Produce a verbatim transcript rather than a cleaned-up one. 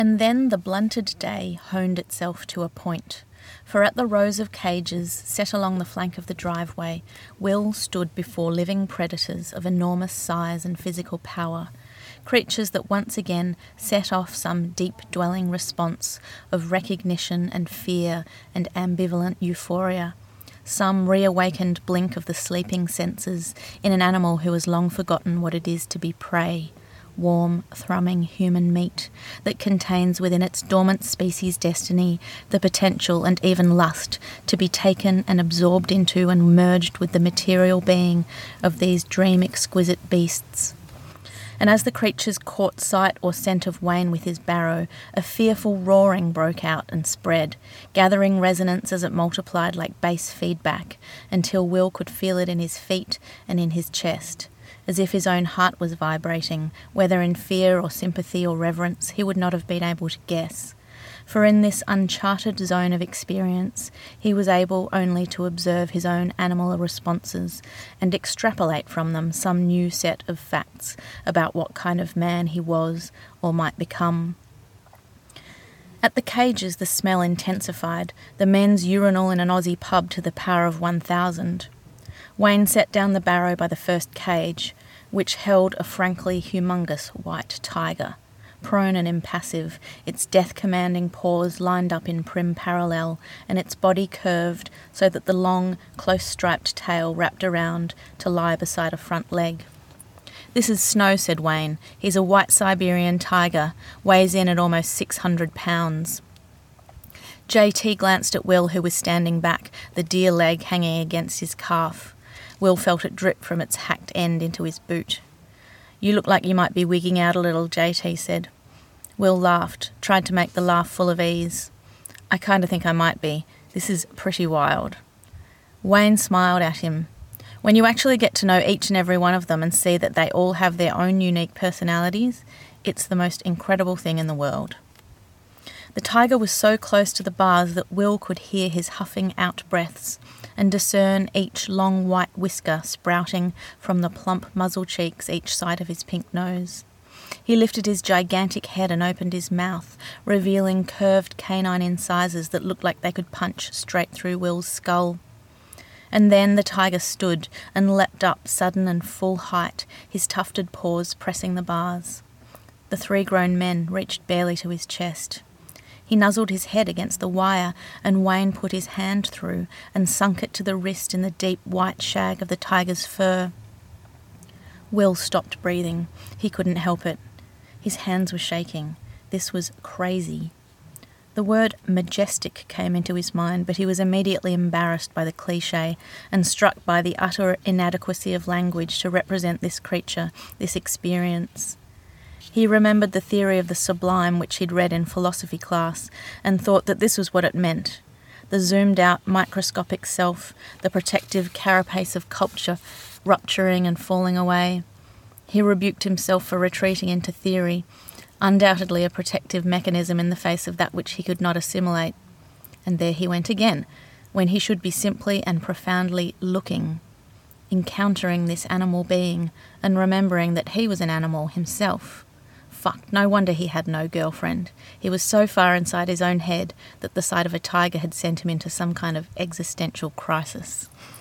And then the blunted day honed itself to a point, for at the rows of cages set along the flank of the driveway, Will stood before living predators of enormous size and physical power, creatures that once again set off some deep-dwelling response of recognition and fear and ambivalent euphoria, some reawakened blink of the sleeping senses in an animal who has long forgotten what it is to be prey. Warm, thrumming human meat that contains within its dormant species destiny the potential and even lust to be taken and absorbed into and merged with the material being of these dream-exquisite beasts. And as the creatures caught sight or scent of Wayne with his barrow, a fearful roaring broke out and spread, gathering resonance as it multiplied like bass feedback, until Will could feel it in his feet and in his chest, as if his own heart was vibrating, whether in fear or sympathy or reverence he would not have been able to guess. For in this uncharted zone of experience he was able only to observe his own animal responses and extrapolate from them some new set of facts about what kind of man he was or might become. At the cages the smell intensified, the men's urinal in an Aussie pub to the power of one thousand. Wayne set down the barrow by the first cage, which held a frankly humongous white tiger, prone and impassive, its death-commanding paws lined up in prim parallel, and its body curved so that the long, close-striped tail wrapped around to lie beside a front leg. "This is Snow," said Wayne. "He's a white Siberian tiger, weighs in at almost six hundred pounds. J T glanced at Will, who was standing back, the deer leg hanging against his calf. Will felt it drip from its hacked end into his boot. "You look like you might be wigging out a little," J T said. Will laughed, tried to make the laugh full of ease. "I kind of think I might be. This is pretty wild." Wayne smiled at him. "When you actually get to know each and every one of them and see that they all have their own unique personalities, it's the most incredible thing in the world." The tiger was so close to the bars that Will could hear his huffing out-breaths and discern each long white whisker sprouting from the plump muzzle cheeks each side of his pink nose. He lifted his gigantic head and opened his mouth, revealing curved canine incisors that looked like they could punch straight through Will's skull. And then the tiger stood and leapt up sudden and full height, his tufted paws pressing the bars. The three grown men reached barely to his chest. He nuzzled his head against the wire, and Wayne put his hand through and sunk it to the wrist in the deep white shag of the tiger's fur. Will stopped breathing. He couldn't help it. His hands were shaking. This was crazy. The word majestic came into his mind, but he was immediately embarrassed by the cliché and struck by the utter inadequacy of language to represent this creature, this experience. He remembered the theory of the sublime which he'd read in philosophy class and thought that this was what it meant. The zoomed-out microscopic self, the protective carapace of culture rupturing and falling away. He rebuked himself for retreating into theory, undoubtedly a protective mechanism in the face of that which he could not assimilate. And there he went again, when he should be simply and profoundly looking, encountering this animal being and remembering that he was an animal himself. Fuck, no wonder he had no girlfriend. He was so far inside his own head that the sight of a tiger had sent him into some kind of existential crisis.